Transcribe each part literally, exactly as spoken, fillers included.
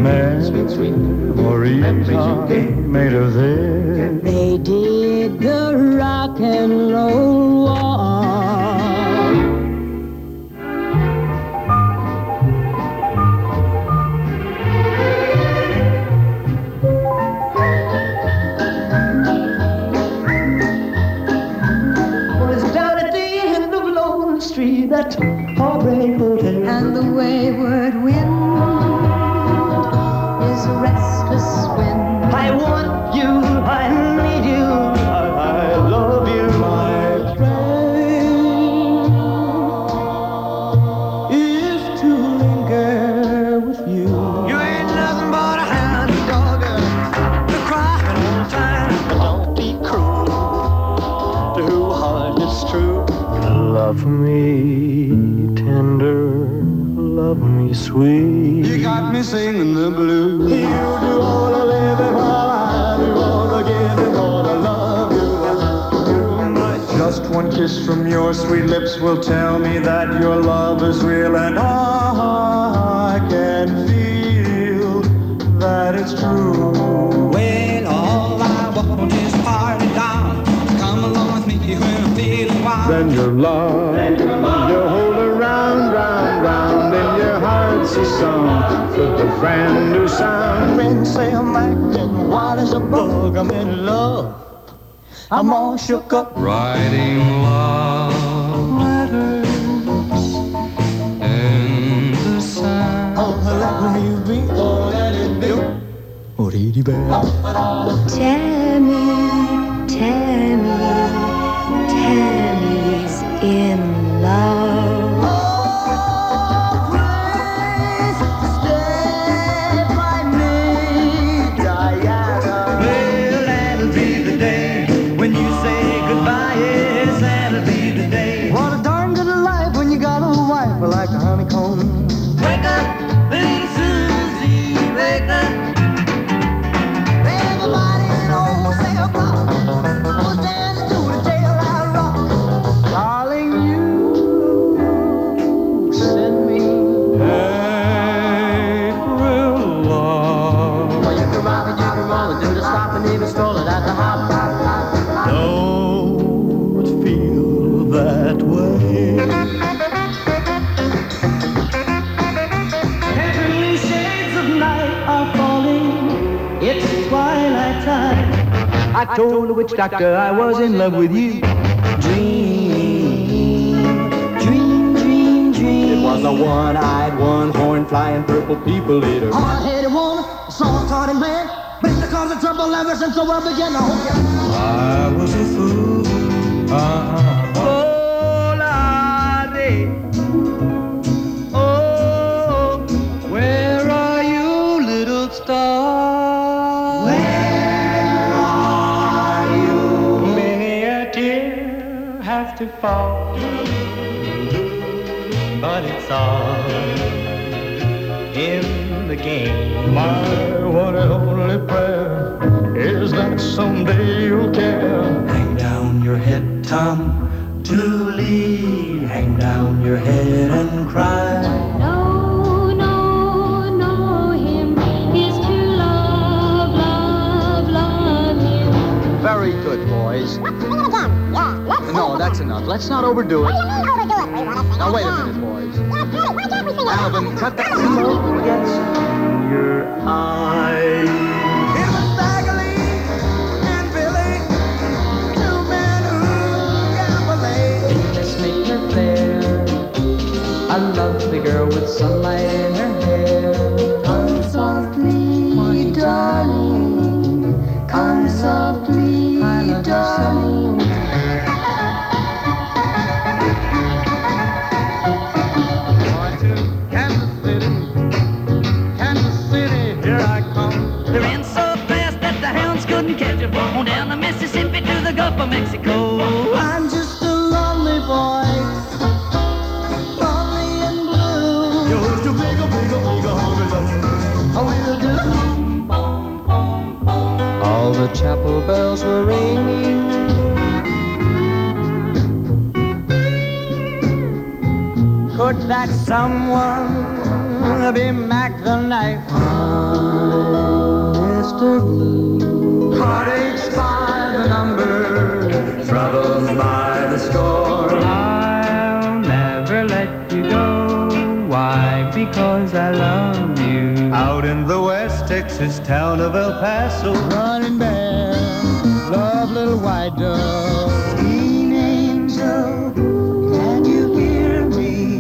memories are made of this. They did the rock and roll war. Well, it's down at the end of Lone Street, that heartbreak hotel. And the wayward wind is a restless wind. I want you, I need you, I, I love you, my friend. Is to linger with you. You ain't nothing but a hound dog, you're crying all the time. Don't be cruel to who heart is true. Love me tender, love me sweet. You got me singing the blues. You do all the living while I do all the giving, all I love you. Just one kiss from your sweet lips will tell me that your love is real, and I can feel that it's true. Well, all I want is party down. Come along with me when I'm feeling wild. Then your love, then your love, you hold around, round, round in your heart's a song with a brand new sound. Friends say I'm acting wild as a bug. I'm in love. I'm all shook up. Writing love letters in the sand. Oh, let me be, oh, let it be. Oh, dee bear. Tammy, Tammy, Tammy's in love. Oh, please stay by me, Diana. Well, that'll be the day when you say goodbye. Yes, that'll be the day. What a darn good life when you got a wife like a honeycomb. Wake up, little Susie, wake up. Everybody knows say a clock was dancing to the jailhouse rock. Darling, you send me. April love. Well, you can rock and you can roll and do the stop and even stroll it at the hop. Don't feel that way. Heavenly shades of night are falling. It's twilight time. I told the witch doctor I was in love with you. Dream, dream, dream, dream. It was a one-eyed, one-horned, flying purple people eater. Hard-headed woman, soft-hearted man. Been the cause of trouble ever since the world began to hold you. I was a fool. Uh-huh. Oh, Lottie. Oh, where are you, little star? Where are you? Many a tear has to fall, but it's all in the game. My one and only prayer is that someday you'll care. Hang down your head, Tom, to lead. Hang down your head and cry. No, no, no, him is to love, love, love him. Very good, boys. No, that's enough. Let's not overdo it. Now, wait a minute, boys. Alvin, cut that. Smoke gets in your eyes. It was Bagley and Billy, two men who gambled. Let's make her fair. I love the girl with sunlight in her hair. Come softly, darling. Come softly, darling. Going to Kansas City, Kansas City, here I come. They ran so fast that the hounds couldn't catch them. On down the Mississippi to the Gulf of Mexico. I'm just a lonely boy, lonely and blue. You're just a big, big, big, I will do. All the chapel bells were ringing. Could that someone be Mac the Knife? Buster Blue. Heartaches by the number, troubles by the score. I'll never let you go. Why? Because I love you. Out in the West Texas town of El Paso, Running Bear, love little white dove. Teen angel, can you hear me?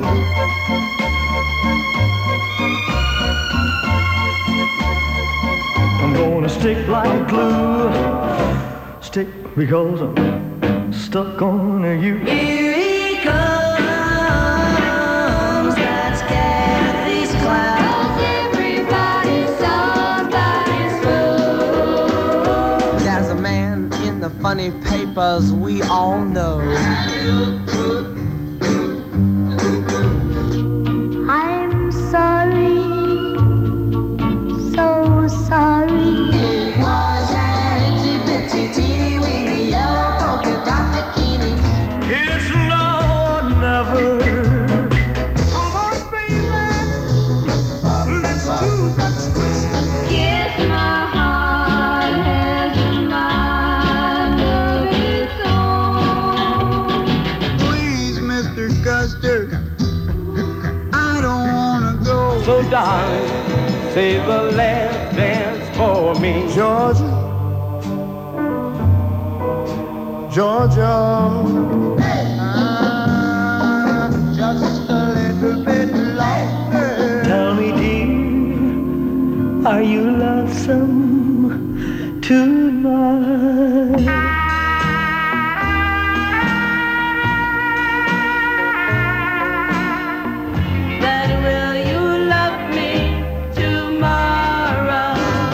I'm gonna stick like glue. Stick because I'm stuck on you. Here he comes, that's Kathy's cloud. Everybody, somebody's fool. There's a man in the funny papers we all know. I'm sorry, so sorry. It was an itty bitty teeny weeny yellow polka dot bikini. It's now or never. Come on, baby, let's do the twist. Yes, my heart has a mind of its own. Please, Mister Custer, I don't wanna go. So darling, save the last dance for me. Georgia, Georgia. Ah, just a little bit longer. Tell me, dear, are you lonesome tonight? Then will you love me tomorrow?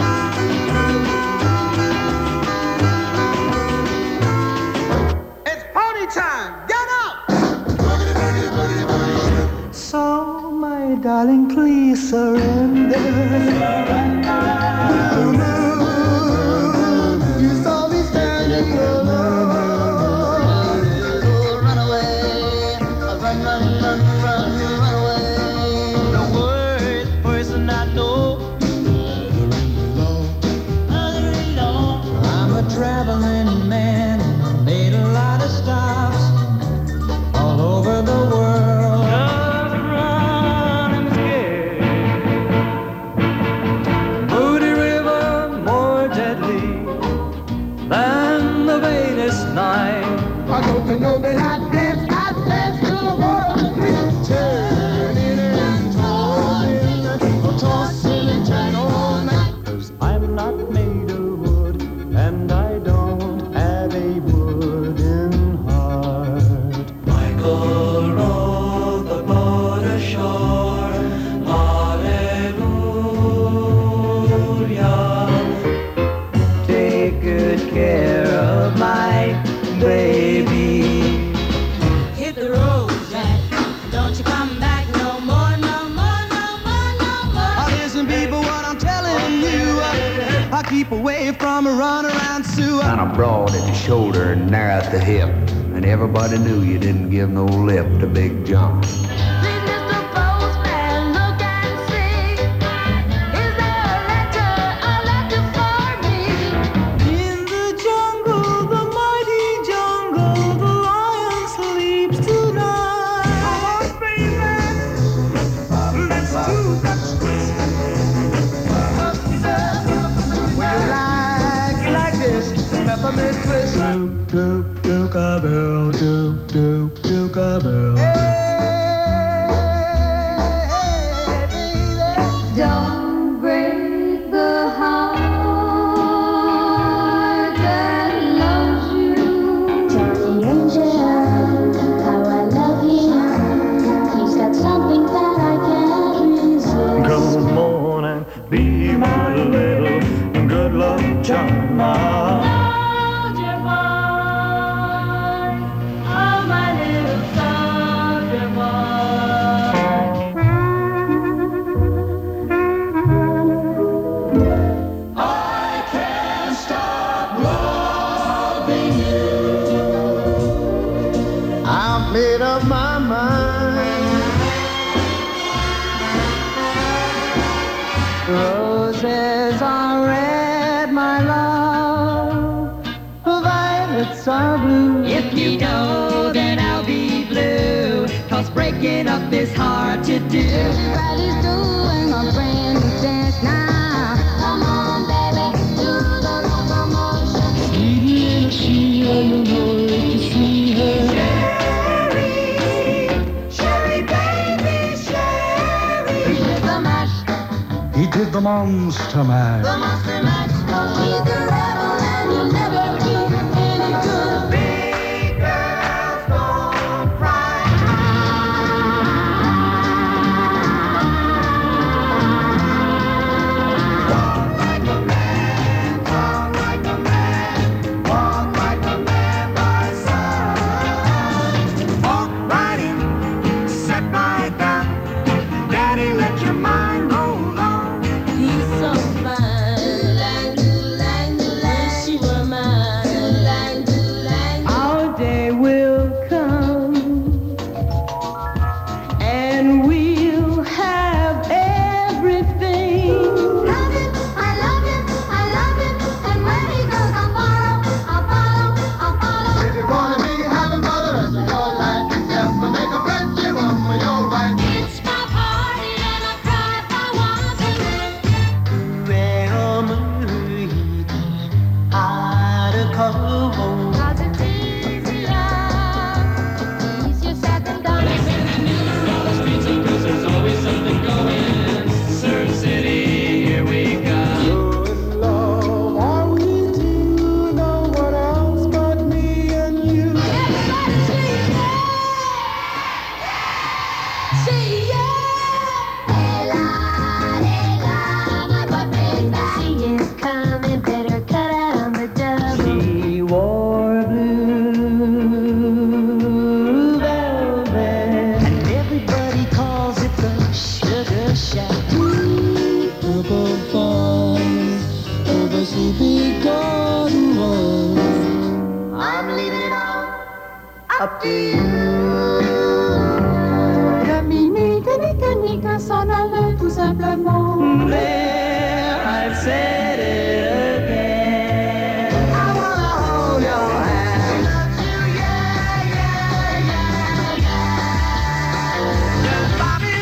It's party time. Get up. So, my darling, please surrender. You saw me standing alone. Run away, run, run, run, run, run away. The worst person I know. I'm a traveling man, made a lot of stops all over the world. Just run and scared. Moody River, more deadly than the Venus night. I don't know that I dance, I dance to the world. Turning and tossing, tossing and turning all night. 'Cause I'm not made of wood, and I don't have a wooden heart. Michael rowed the boat ashore. Hallelujah. Take good care of my baby. Hit the road, Jack. Don't you come back no more, no more, no more, no more. Oh, listen, people, what I'm telling you, uh, I keep away from a run around Sue. Kind of broad at the shoulder and narrow at the hip. And everybody knew you didn't give no lip to Big John. Please, Mister Postman, look and see. Is there a letter, a letter for me? In the jungle, the mighty jungle, the lion sleeps tonight. Come on, baby, let's do the twist. Will you like, like this, peppermint twist? Doop, doop, dook-a-bell, doop, doop, dook-a-bell. Don't break the heart that loves you. Johnny Angel, how I love him. He's got something that I can't resist. Come on and be my little good luck charm. Soldier boy, oh my little soldier I can't stop loving you. I've made up my mind. Roses are red. are blue. If you go, then I'll be blue. Cause breaking up is hard to do. Everybody's doing a brand new dance now. Come on, baby, do the locomotion. Sweetie and Sheila, you know if you see her. Sherry, baby, Sherry. He did the mash, He did the monster mash. the monster mash. He's a rebel and you'll never be any good. Big girls don't cry. Walk like a man, talk like a man, walk like a man by side. Walk right in, sit right down. Daddy, let your mind roll on. He's so fine. Wish you were mine. Our day will come, and we'll have everything. Love him, I love him, I love him, and when he goes, I'll follow, I'll follow, I'll follow. If you wanna be having mother as your life, just to make a friend, give up for your right. It's my party and I cry if I want to. Cause it's easier, easier said than done. Good love, are we two? No one else but me and you. Everybody say yeah, say yeah. Hey la, hey la, my boyfriend's back. She is coming, better cut out on the double. She wore blue velvet, And everybody calls it the Sugar Shack. Purple fun, over sleepy garden walls. I'm leaving it all up to you. Camini, canica, nica, s'en allait tout simplement. there I've said it again. I wanna hold your hand. Love you, yeah, yeah, yeah, yeah. Just Bobby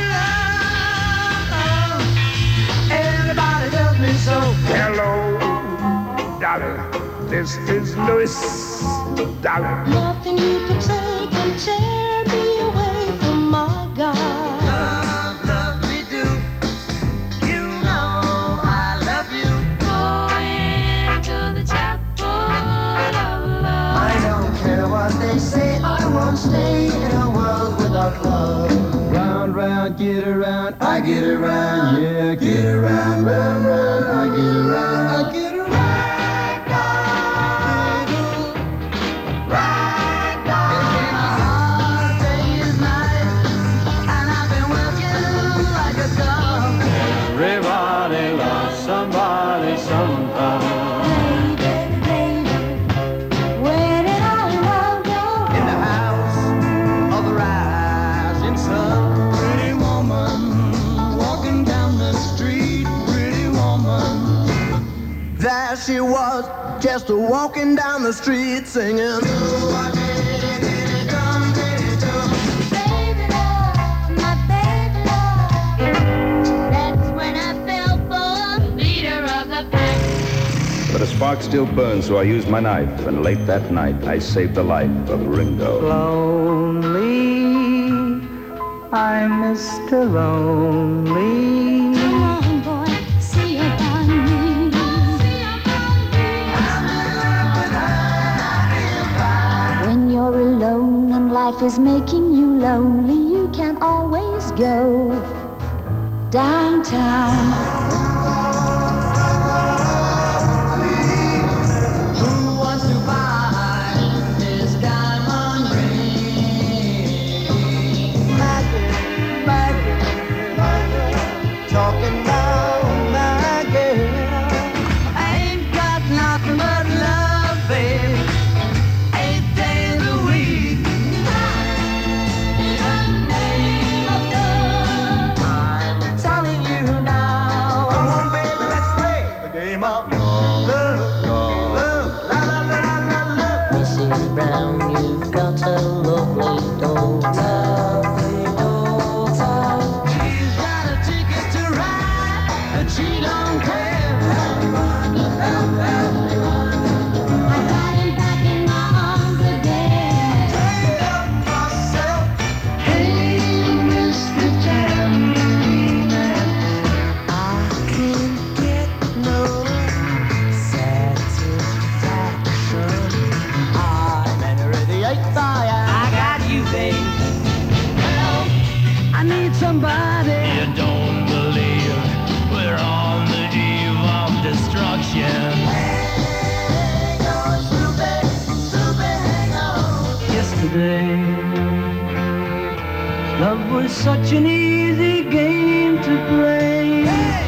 love. Everybody does me so. Hello, darling. This is Louis, darling. Nothing you can say can tear me away from my God. Love, love me do. You know I love you. Going to the chapel of love. I don't care what they say, I won't stay in a world without love. Round, round, get around, I get around, yeah, get around, round, round, I get around, I get around. It's been a hard day's night, and I've been working like a dog. Everybody loves somebody sometime. Baby, baby, where did our love go? In the house of the rising sun. Pretty woman, walking down the street, pretty woman. There she was, just walking down the street singing. Baby love, my baby love. That's when I fell for the leader of the pack. But a spark still burns, so I used my knife, and late that night I saved the life of Ringo. Lonely, I'm Mister Lonely. Come on, boy, see about me. See about me. When you're alone and life is making you lonely, you can always go downtown. Who wants to buy this diamond ring? Maggie, Maggie, Maggie, talking about Maggie. I ain't got nothing but love, baby. Eight days a week. In the name of love, I'm telling you now. don't care. I got him back in my arms again. Hey, Mister Tambourine Man, I can't get no satisfaction. I'm entering the eighth eye. I got you, babe. Help! I need somebody. You don't believe we're on the eve of destruction. Hang on, Snoopy, Snoopy, hang on. Yesterday, love was such an easy game to play.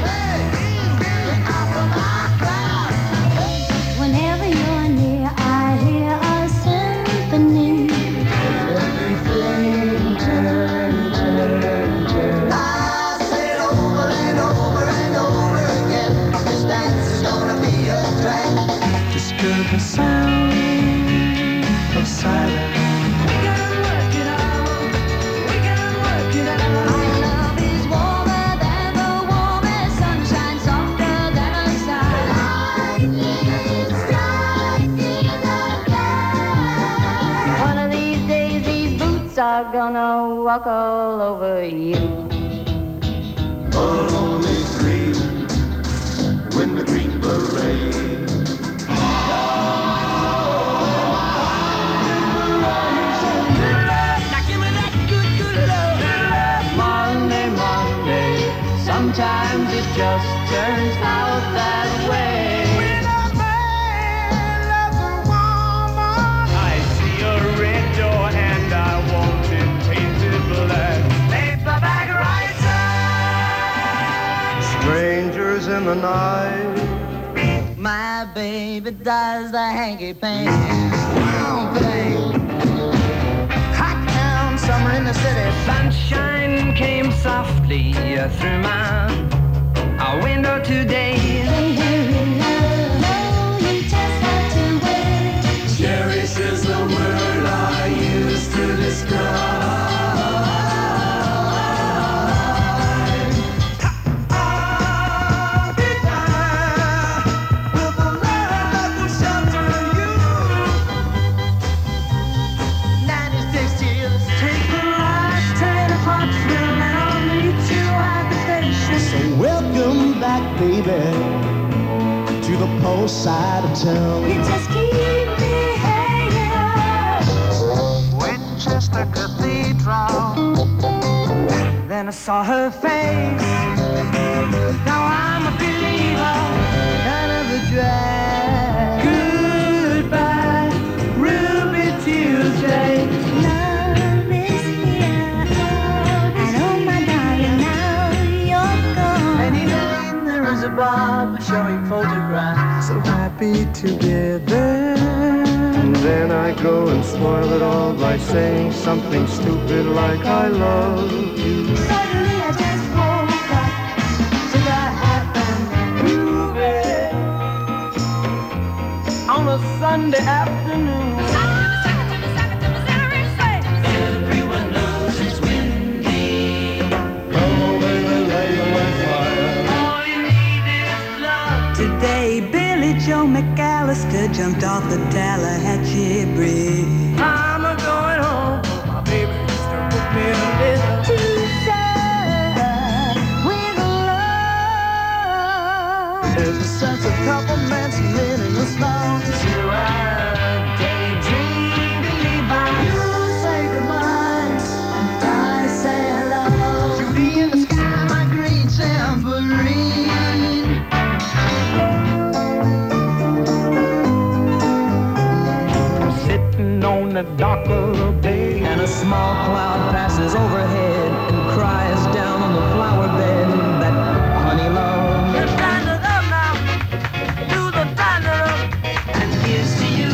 Whenever you're near, I hear a symphony. Everything turn, turn, turn. I said over and over and over again, this dance is gonna be a drag. Disturb the sound of silence. We can work it out. We can work it out. My love is warmer than the warmest sunshine, softer than a sigh. One of these days, these boots are gonna walk all over you. But only three when the green beret. Now give me that good, good love. Monday, Monday, sometimes it just turns out that way. When a man loves a woman, I see a red door and I want it painted black. paperback writer. Strangers in the night. My baby does the hanky panky thing. Hot town, summer in the city. Sunshine came softly through my uh, window today. Cherish is the word I use to describe. I'll be there with a love that will shelter you. ninety-six years. Take the last train of Hartsville and I'll meet you at the station. Say welcome back, baby, to the post side of town. You just keep me hanging on. Winchester Cathedral. Then I saw her face. Now I'm a believer. None of the drag. Goodbye, Ruby Tuesday. Love is here. And oh my darling, now you're gone. Any day there is a bar showing photographs. So happy together. And then I go and spoil it all by saying something stupid like I love you. Suddenly I just woke up to that happened. Ruby, on a Sunday afternoon. Everyone knows it's windy. Come on, baby, lay my fire. All you need is love. Today, Billy Joe McAllister jumped off the Tallahatchie Bridge. I'm a going home. My baby used to book me a little. Too sad with love. There's a sense of compliments and meaningless love. To a daydream to leave by. You say goodbye, and I say hello. Judy in the sky, my green tambourine. Sitting on the dock of the bay, And a small cloud passes overhead and cries down on the flower bed that honey love. stand it up now, do the stand it up, and here's to you.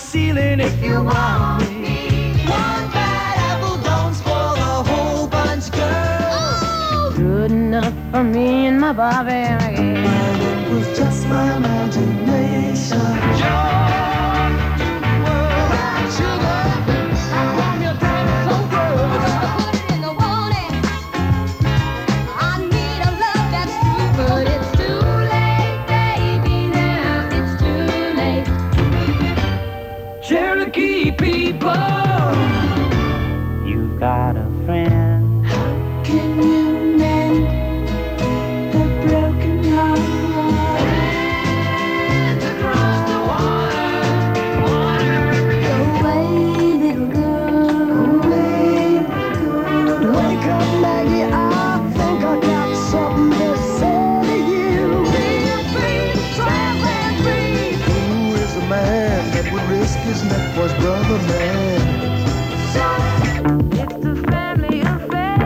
ceiling if you want me. One bad apple don't spoil the whole bunch, girl. Good enough for me and my Bobby McGee. It was just my imagination. Cherokee people, you've got a friend. Can you mend a broken heart? Hands across the water, water. Go away, little girl. Go away, little girl. Wake up, Maggie. I think I got something to say to you. Feel free, traveling free. Who is a man that would risk his neck for his brother, man? It's a family affair.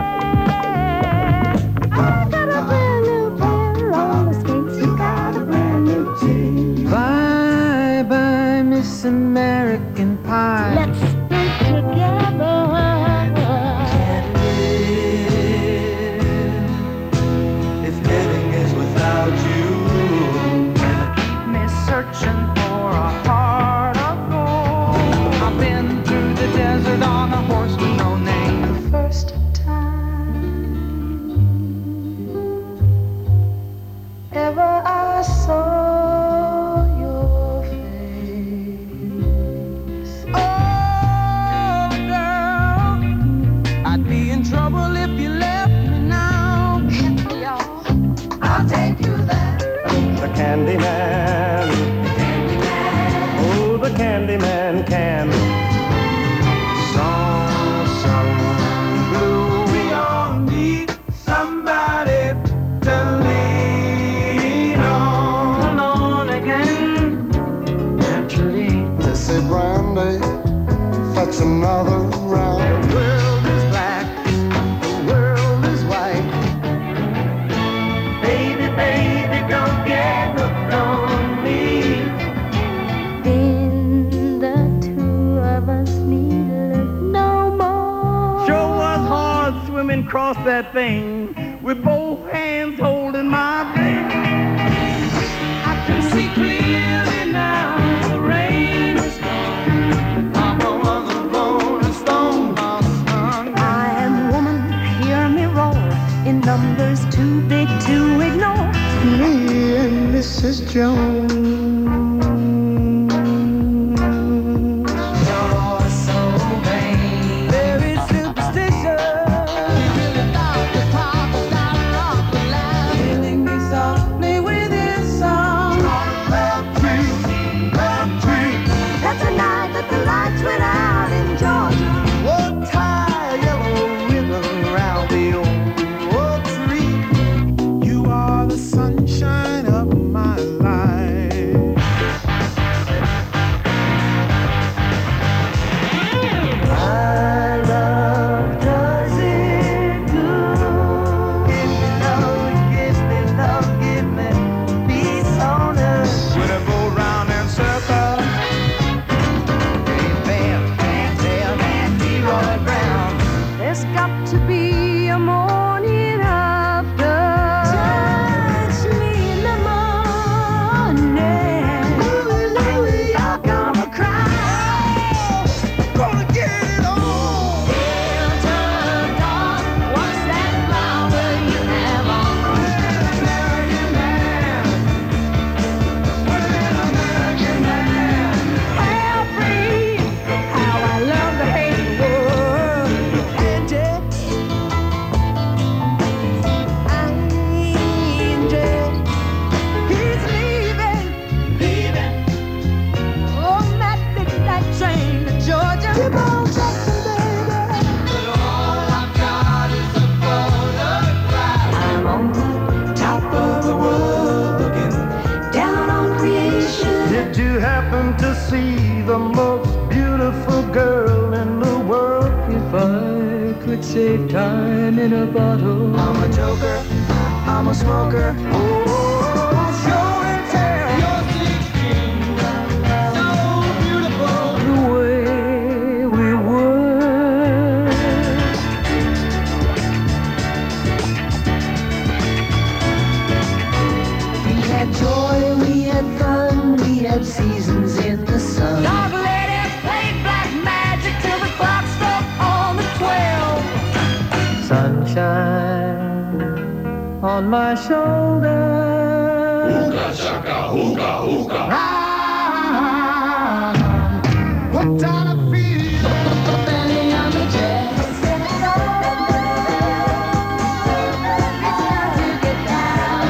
I got a brand new pair of roller skates. You got a brand new jeans. Bye bye, Miss American Pie. Let's stick together. Can't live if living is without you. Me searching for a heart of gold. I've been through the desert on a horse with no name. The first time ever I saw your face. Oh, girl, I'd be in trouble if you left me now. I'll take you there. The Candyman. Oh, the Candyman can. Song sung blue. We all need somebody to lean on. Alone again, naturally. They say, Brandy, fetch another round. The world is black, the world is white. Baby, baby, don't get hooked on me. Then the two of us need look no more. Show us hard swimming across that thing with both hands holding my brain. I can see clearly now. The rain is gone. I'm no other rolling stone. I am woman, hear me roar in numbers too big to ignore. Me and Missus Jones. You're so vain, very superstitious. You really thought the top was not off the line. Killing me softly with his song. Love tree, love tree. That's the night that the lights went out in Georgia. One tie yellow ribbon around the old tree. You are the sunshine of my life. My love does it good. Give me love, give me love, give me peace on earth. When I go round in circles, Bam, bam, bam, bam, Leroy Brown. There's got to be a morning after. Touch me in the morning. Louie, Louie, you're gonna cry. gonna get it on. Till turn dark, what's that flower you have on? American man, what an American man. How free, how I love the hate world. Angel, Angel, he's leaving, leaving. On that midnight train to Georgia. Keep on Jackson, baby. But all I've got is a photograph. I'm on the top of the world looking down on creation. Did you happen to see the most beautiful girl in the world? If I could save time in a bottle, I'm a joker, I'm a smoker. Oh, show and tell. You're sixteen, so beautiful. my shoulder. Hookah, shaka, hookah, hookah. What time I feel? Belly on the chest. It's time to get down.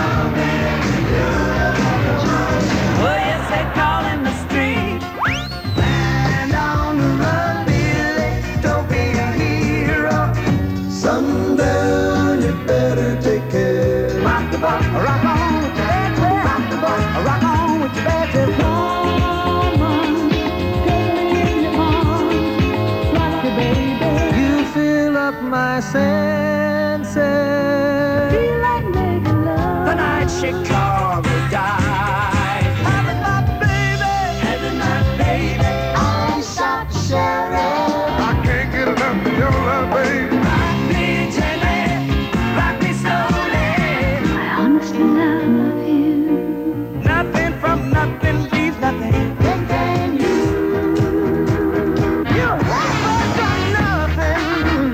Oh, yes, they call in the street. And on the run, Billy, don't be a hero. Sundown, you better take care. Rock the boat, rock on with your bad tip. Rock the boat, rock on with your bad tip. You fill up my senses. Feel like making love. The night Chicago died. Having my baby, Having my baby. I shot the sheriff. I can't get enough of your love, baby. Rock me gently, rock me slowly. I honestly love you. Nothing from nothing leaves nothing. Then can you? You haven't done nothing.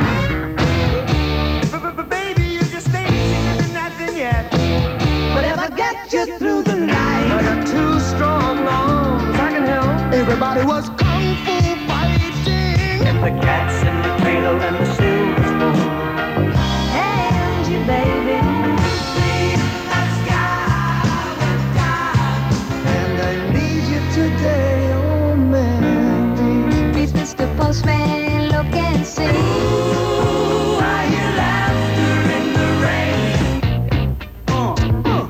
But, but, but baby, you just ain't seen nothing yet. But if I get you through the night, I got two strong arms I can help. everybody was kung fu fighting. And the cat's in the cradle and the silver spoon. And you, baby. And I need you today, oh man. Please, Mister Postman, look and see. Ooh, I hear laughter in the rain. Uh, uh.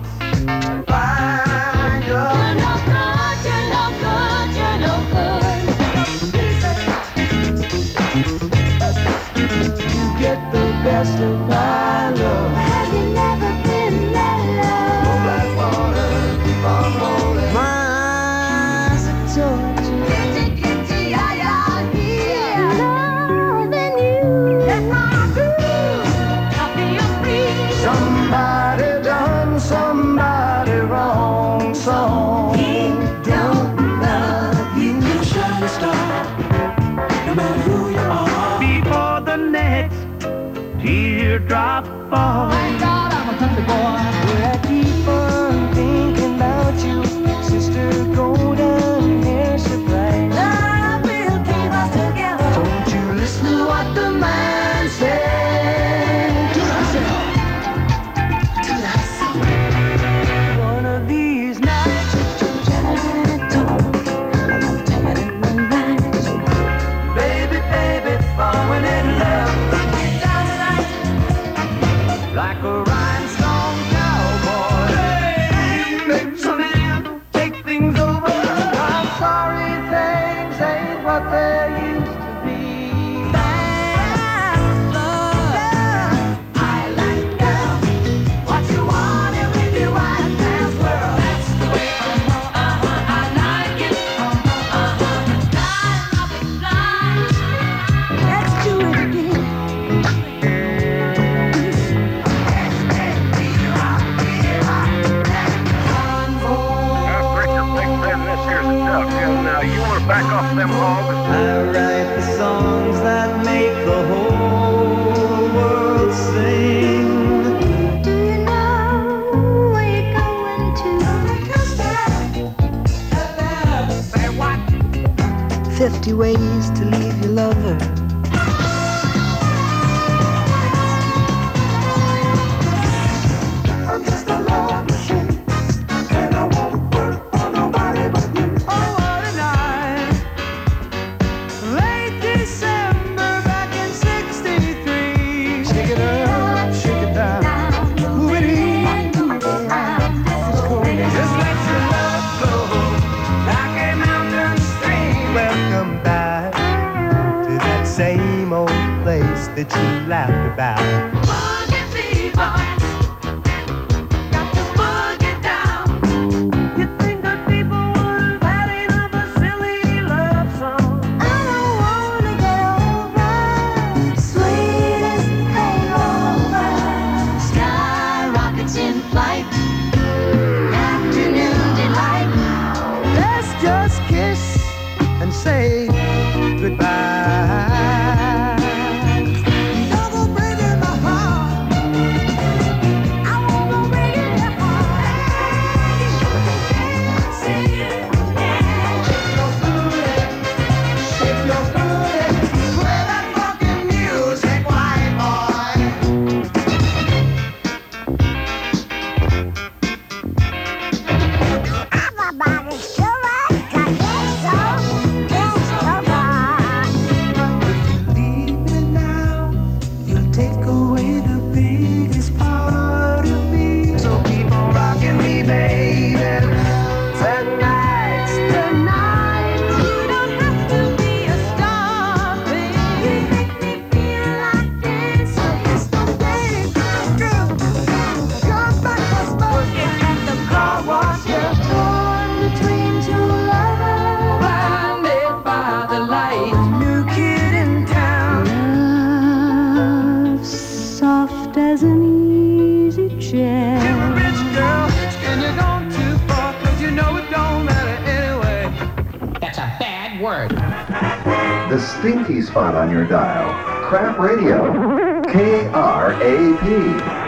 Find your You're no good, you're no good, you're no good. you get the best of my love. Have you never been that low? Black water, keep on rolling. My eyes are tortured. Kitty, kitty, I am here. Loving you. Yes, I do. I feel free. Somebody done somebody wrong, so he don't love you. Shining star, no matter who you are. Before the next teardrop falls. Thank God I'm a country boy. Where I keep on thinking about you, sister golden hair so bright. Love will keep us together. Don't you listen Listen to what the man said. To thyself. To thyself. one of these nights. Baby, baby, falling in love. Like a rhinestone cowboy. Hey, baby, so man, take things over. I'm sorry things ain't what they used to be. I like girl, what you want and when you want dance world. That's the way uh-huh, uh-huh, I like it. Uh-huh, uh-huh. Let's do it again. Now, you want to back off them hogs? I write the songs that make the whole world sing. Do you know where you're going to? Say what? Fifty ways to leave your lover. I'm just a love machine. And I won't work for nobody but you. Oh, what a night. Late December back in sixty-three. Shake it up, shake it down. Move it in, move it out. This is cool. Just let your love flow like a mountain stream. Welcome back to that same old place that you laughed about. Boogie fever, got to boogie down. You think that people would have had enough of silly love songs? I don't wanna get over. Sweetest hangover. Sky rockets in flight. Afternoon delight. Let's just kiss and say goodbye. Double breaking my heart. word. The stinky spot on your dial. Crap Radio. K R A P.